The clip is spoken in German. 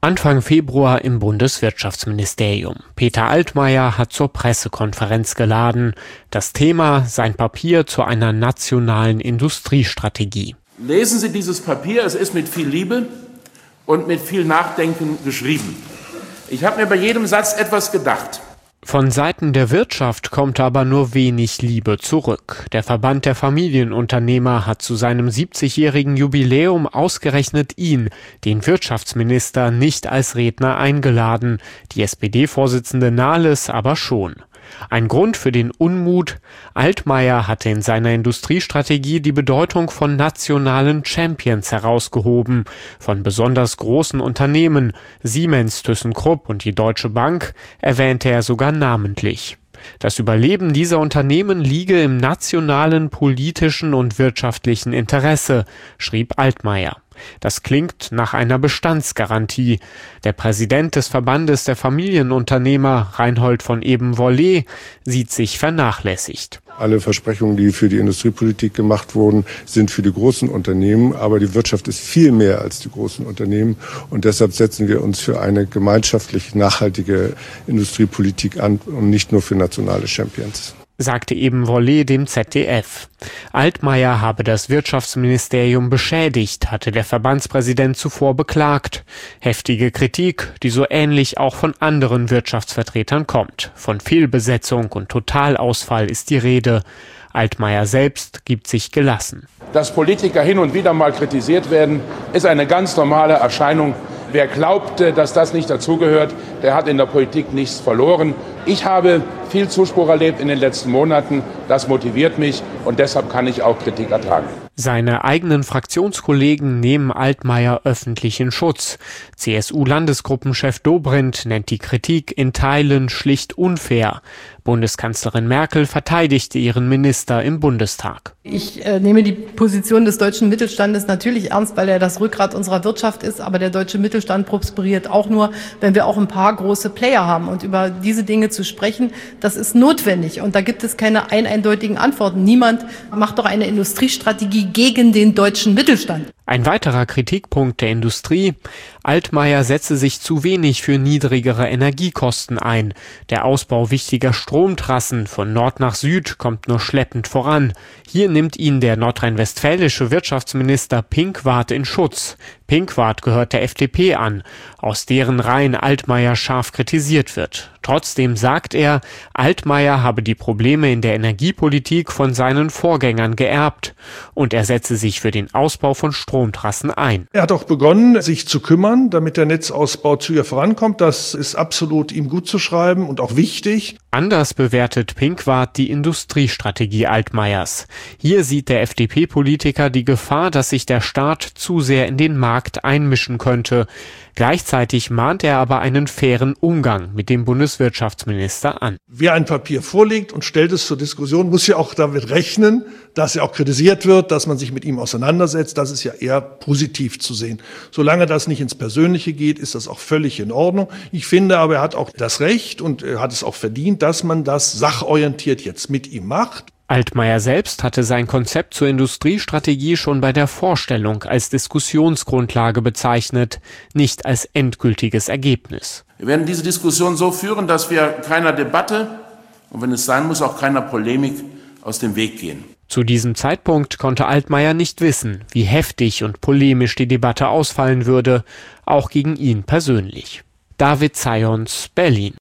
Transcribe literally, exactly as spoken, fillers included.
Anfang Februar im Bundeswirtschaftsministerium. Peter Altmaier hat zur Pressekonferenz geladen. Das Thema sein Papier zu einer nationalen Industriestrategie. Lesen Sie dieses Papier, es ist mit viel Liebe und mit viel Nachdenken geschrieben. Ich habe mir bei jedem Satz etwas gedacht. Von Seiten der Wirtschaft kommt aber nur wenig Liebe zurück. Der Verband der Familienunternehmer hat zu seinem siebzigjährigen Jubiläum ausgerechnet ihn, den Wirtschaftsminister, nicht als Redner eingeladen, die S P D-Vorsitzende Nahles aber schon. Ein Grund für den Unmut: Altmaier hatte in seiner Industriestrategie die Bedeutung von nationalen Champions herausgehoben, von besonders großen Unternehmen. Siemens, ThyssenKrupp und die Deutsche Bank erwähnte er sogar namentlich. Das Überleben dieser Unternehmen liege im nationalen, politischen und wirtschaftlichen Interesse, schrieb Altmaier. Das klingt nach einer Bestandsgarantie. Der Präsident des Verbandes der Familienunternehmer, Reinhold von Ebenvollet, sieht sich vernachlässigt. Alle Versprechungen, die für die Industriepolitik gemacht wurden, sind für die großen Unternehmen. Aber die Wirtschaft ist viel mehr als die großen Unternehmen. Und deshalb setzen wir uns für eine gemeinschaftlich nachhaltige Industriepolitik an und nicht nur für nationale Champions, sagte Ebenvollet dem Z D F. Altmaier habe das Wirtschaftsministerium beschädigt, hatte der Verbandspräsident zuvor beklagt. Heftige Kritik, die so ähnlich auch von anderen Wirtschaftsvertretern kommt. Von Fehlbesetzung und Totalausfall ist die Rede. Altmaier selbst gibt sich gelassen. Dass Politiker hin und wieder mal kritisiert werden, ist eine ganz normale Erscheinung. Wer glaubt, dass das nicht dazugehört, der hat in der Politik nichts verloren. Ich habe viel Zuspruch erlebt in den letzten Monaten. Das motiviert mich und deshalb kann ich auch Kritik ertragen. Seine eigenen Fraktionskollegen nehmen Altmaier öffentlich in Schutz. C S U-Landesgruppenchef Dobrindt nennt die Kritik in Teilen schlicht unfair. Bundeskanzlerin Merkel verteidigte ihren Minister im Bundestag. Ich äh, nehme die Position des deutschen Mittelstandes natürlich ernst, weil er das Rückgrat unserer Wirtschaft ist. Aber der deutsche Mittelstand prosperiert auch nur, wenn wir auch ein paar große Player haben. Und über diese Dinge zu sprechen, das ist notwendig. Und da gibt es keine ein eindeutigen Antworten. Niemand macht doch eine Industriestrategie gegen den deutschen Mittelstand. Ein weiterer Kritikpunkt der Industrie: Altmaier setze sich zu wenig für niedrigere Energiekosten ein. Der Ausbau wichtiger Stromtrassen von Nord nach Süd kommt nur schleppend voran. Hier nimmt ihn der nordrhein-westfälische Wirtschaftsminister Pinkwart in Schutz. Pinkwart gehört der F D P an, aus deren Reihen Altmaier scharf kritisiert wird. Trotzdem sagt er, Altmaier habe die Probleme in der Energiepolitik von seinen Vorgängern geerbt und er setze sich für den Ausbau von Stromtrassen ein. Er hat auch begonnen, sich zu kümmern, damit der Netzausbau zügiger vorankommt. Das ist absolut ihm gut zu schreiben und auch wichtig. Anders bewertet Pinkwart die Industriestrategie Altmaiers. Hier sieht der F D P-Politiker die Gefahr, dass sich der Staat zu sehr in den Markt einmischen könnte. Gleichzeitig mahnt er aber einen fairen Umgang mit dem Bundeswirtschaftsminister an. Wer ein Papier vorlegt und stellt es zur Diskussion, muss ja auch damit rechnen, dass er auch kritisiert wird, dass man sich mit ihm auseinandersetzt. Das ist ja eher positiv zu sehen. Solange das nicht ins Persönliche geht, ist das auch völlig in Ordnung. Ich finde aber, er hat auch das Recht und er hat es auch verdient, dass man das sachorientiert jetzt mit ihm macht. Altmaier selbst hatte sein Konzept zur Industriestrategie schon bei der Vorstellung als Diskussionsgrundlage bezeichnet, nicht als endgültiges Ergebnis. Wir werden diese Diskussion so führen, dass wir keiner Debatte und wenn es sein muss, auch keiner Polemik aus dem Weg gehen. Zu diesem Zeitpunkt konnte Altmaier nicht wissen, wie heftig und polemisch die Debatte ausfallen würde, auch gegen ihn persönlich. David Zayons, Berlin.